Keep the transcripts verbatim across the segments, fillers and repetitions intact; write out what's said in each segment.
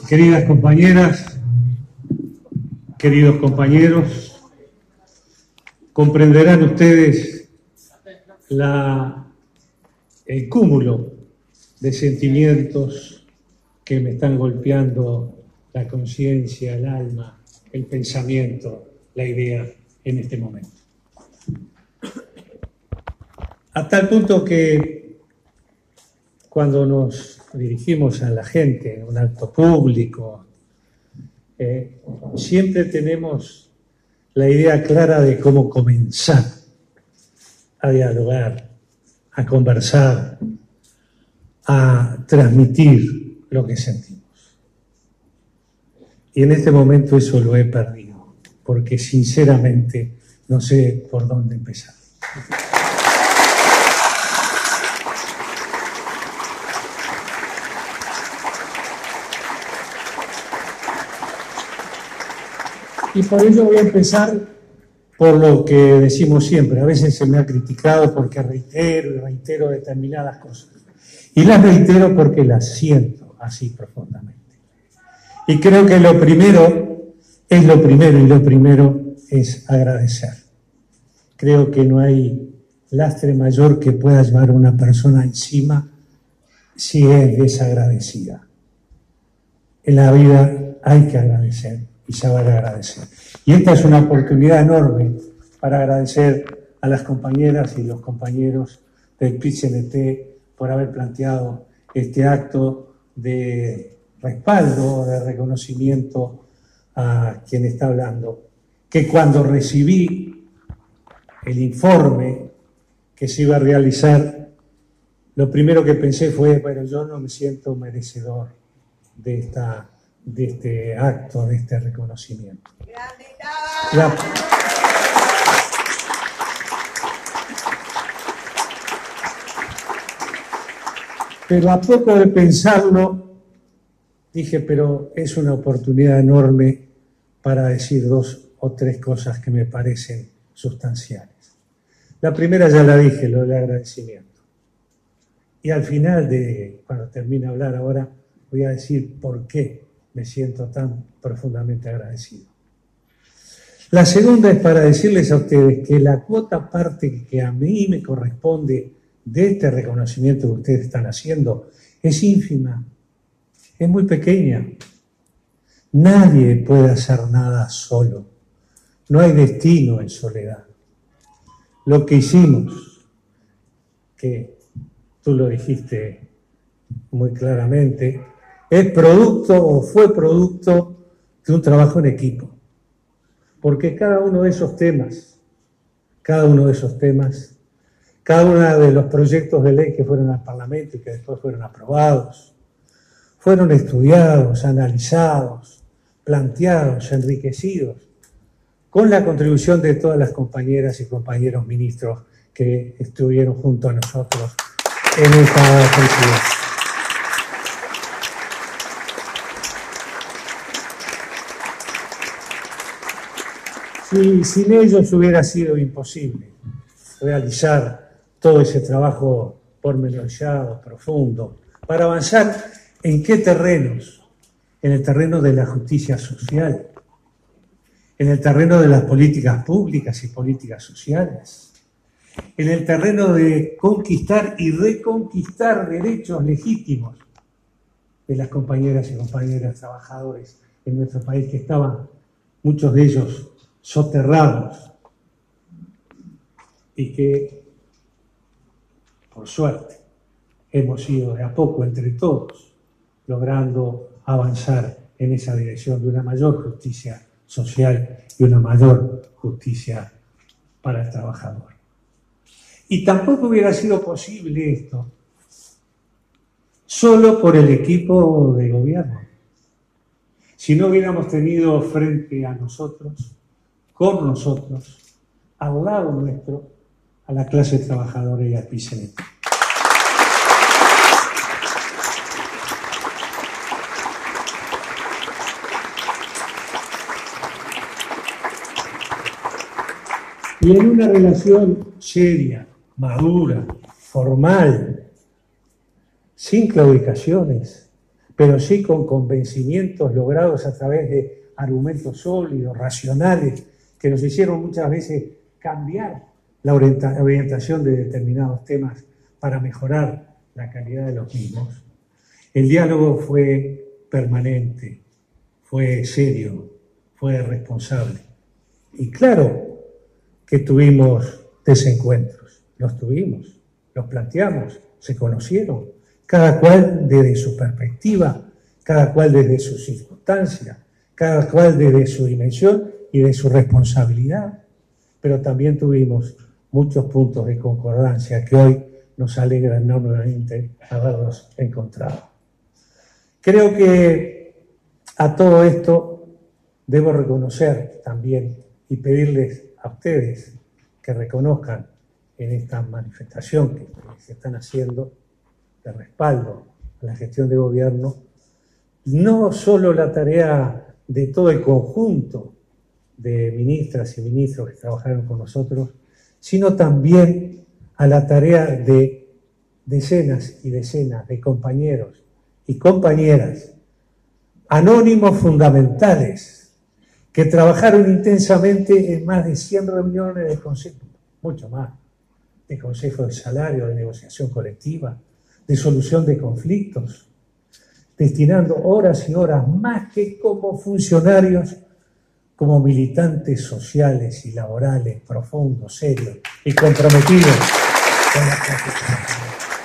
Queridas compañeras, queridos compañeros, comprenderán ustedes la, el cúmulo de sentimientos que me están golpeando la conciencia, el alma, el pensamiento, la idea en este momento. A tal punto que cuando nos dirigimos a la gente en un acto público, eh, siempre tenemos la idea clara de cómo comenzar a dialogar, a conversar, a transmitir lo que sentimos. Y en este momento eso lo he perdido, porque sinceramente no sé por dónde empezar. Y por ello voy a empezar por lo que decimos siempre. A veces se me ha criticado porque reitero y reitero determinadas cosas. Y las reitero porque las siento así profundamente. Y creo que lo primero es lo primero y lo primero es agradecer. Creo que no hay lastre mayor que pueda llevar a una persona encima si es desagradecida. En la vida hay que agradecer y saber agradecer. Y esta es una oportunidad enorme para agradecer a las compañeras y los compañeros del P I C N T por haber planteado este acto de respaldo, de reconocimiento a quien está hablando. Que cuando recibí el informe que se iba a realizar, lo primero que pensé fue, bueno, yo no me siento merecedor de esta de este acto, de este reconocimiento. La... Pero a poco de pensarlo, dije, pero es una oportunidad enorme para decir dos o tres cosas que me parecen sustanciales. La primera ya la dije, lo del agradecimiento. Y al final, de cuando termine de hablar ahora, voy a decir por qué me siento tan profundamente agradecido. La segunda es para decirles a ustedes que la cuota parte que a mí me corresponde de este reconocimiento que ustedes están haciendo es ínfima, es muy pequeña. Nadie puede hacer nada solo. No hay destino en soledad. Lo que hicimos, que tú lo dijiste muy claramente, es producto o fue producto de un trabajo en equipo. Porque cada uno de esos temas, cada uno de esos temas, cada uno de los proyectos de ley que fueron al Parlamento y que después fueron aprobados, fueron estudiados, analizados, planteados, enriquecidos, con la contribución de todas las compañeras y compañeros ministros que estuvieron junto a nosotros en esta presidencia. Y sin ellos hubiera sido imposible realizar todo ese trabajo pormenorizado, profundo, para avanzar en qué terrenos, en el terreno de la justicia social, en el terreno de las políticas públicas y políticas sociales, en el terreno de conquistar y reconquistar derechos legítimos de las compañeras y compañeros trabajadores en nuestro país que estaban, muchos de ellos, soterrados y que, por suerte, hemos ido de a poco entre todos logrando avanzar en esa dirección de una mayor justicia social y una mayor justicia para el trabajador. Y tampoco hubiera sido posible esto solo por el equipo de gobierno. Si no hubiéramos tenido frente a nosotros, con nosotros, al lado nuestro, a la clase trabajadora y al P I C N T. Y en una relación seria, madura, formal, sin claudicaciones, pero sí con convencimientos logrados a través de argumentos sólidos, racionales, que nos hicieron muchas veces cambiar la orienta- orientación de determinados temas para mejorar la calidad de los mismos. El diálogo fue permanente, fue serio, fue responsable. Y claro que tuvimos desencuentros, los tuvimos, los planteamos, se conocieron, cada cual desde su perspectiva, cada cual desde sus circunstancias, cada cual desde su dimensión y de su responsabilidad, pero también tuvimos muchos puntos de concordancia que hoy nos alegra enormemente haberlos encontrado. Creo que a todo esto debo reconocer también y pedirles a ustedes que reconozcan en esta manifestación que se están haciendo de respaldo a la gestión de gobierno, no solo la tarea de todo el conjunto de ministras y ministros que trabajaron con nosotros, sino también a la tarea de decenas y decenas de compañeros y compañeras, anónimos fundamentales, que trabajaron intensamente en más de cien reuniones de consejo, mucho más, de consejo de salario, de negociación colectiva, de solución de conflictos, destinando horas y horas más que como funcionarios, como militantes sociales y laborales profundos, serios y comprometidos con la profesión.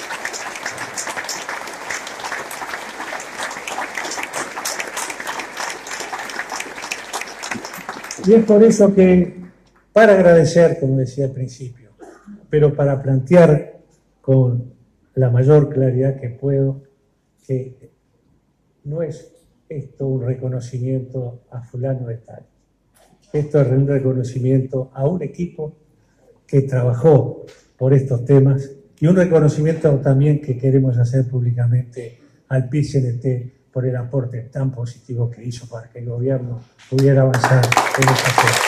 Y es por eso que, para agradecer, como decía al principio, pero para plantear con la mayor claridad que puedo, que no es esto un reconocimiento a fulano de tal. Esto es un reconocimiento a un equipo que trabajó por estos temas y un reconocimiento también que queremos hacer públicamente al P I C N T por el aporte tan positivo que hizo para que el gobierno pudiera avanzar en esta fecha.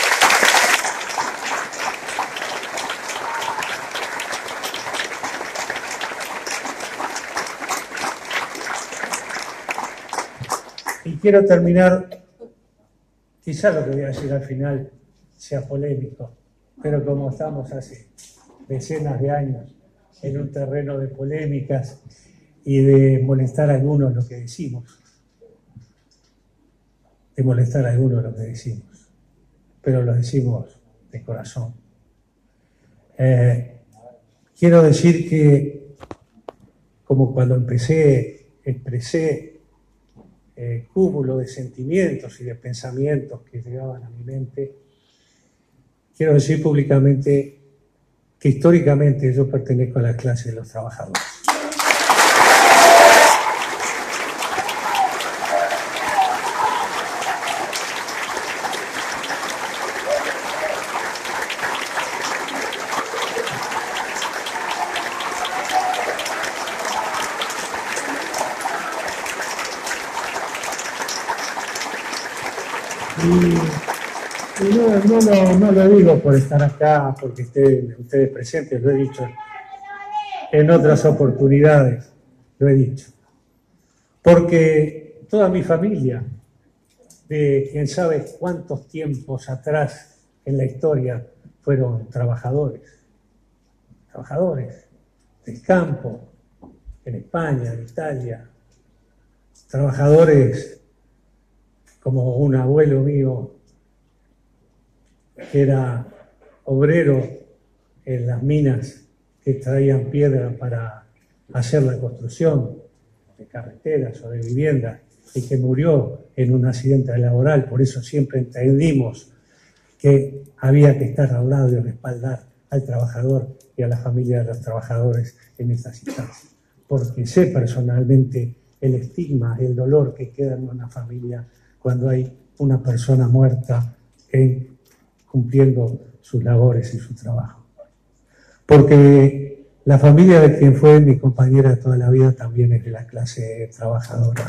Y quiero terminar, quizás lo que voy a decir al final sea polémico, pero como estamos hace decenas de años en un terreno de polémicas y de molestar a algunos lo que decimos, de molestar a algunos lo que decimos, pero lo decimos de corazón. Eh, quiero decir que, como cuando empecé, expresé el cúmulo de sentimientos y de pensamientos que llegaban a mi mente, quiero decir públicamente que históricamente yo pertenezco a la clase de los trabajadores. Y, y no, no, no, no lo digo por estar acá, porque estén ustedes presentes, lo he dicho en otras oportunidades, lo he dicho. Porque toda mi familia, de quién sabe cuántos tiempos atrás en la historia, fueron trabajadores, trabajadores del campo, en España, en Italia, trabajadores como un abuelo mío que era obrero en las minas que traían piedra para hacer la construcción de carreteras o de viviendas y que murió en un accidente laboral. Por eso siempre entendimos que había que estar al lado y respaldar al trabajador y a la familia de los trabajadores en estas instancias. Porque sé personalmente el estigma y el dolor que queda en una familia cuando hay una persona muerta en, cumpliendo sus labores y su trabajo. Porque la familia de quien fue mi compañera de toda la vida también es de la clase trabajadora.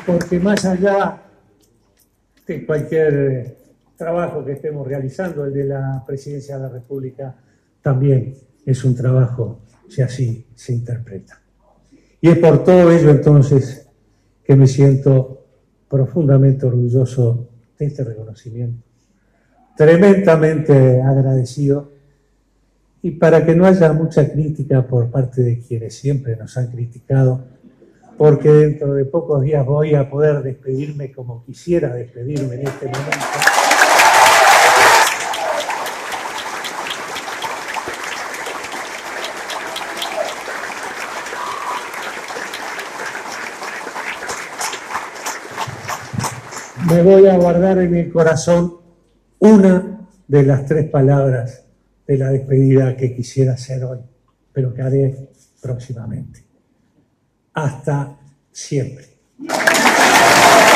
porque más allá de cualquier trabajo que estemos realizando, el de la Presidencia de la República también es un trabajo, si así se interpreta. Y es por todo ello entonces que me siento profundamente orgulloso de este reconocimiento, tremendamente agradecido, y para que no haya mucha crítica por parte de quienes siempre nos han criticado, porque dentro de pocos días voy a poder despedirme como quisiera despedirme en este momento. Me voy a guardar en el corazón una de las tres palabras de la despedida que quisiera hacer hoy, pero que haré próximamente. Hasta siempre.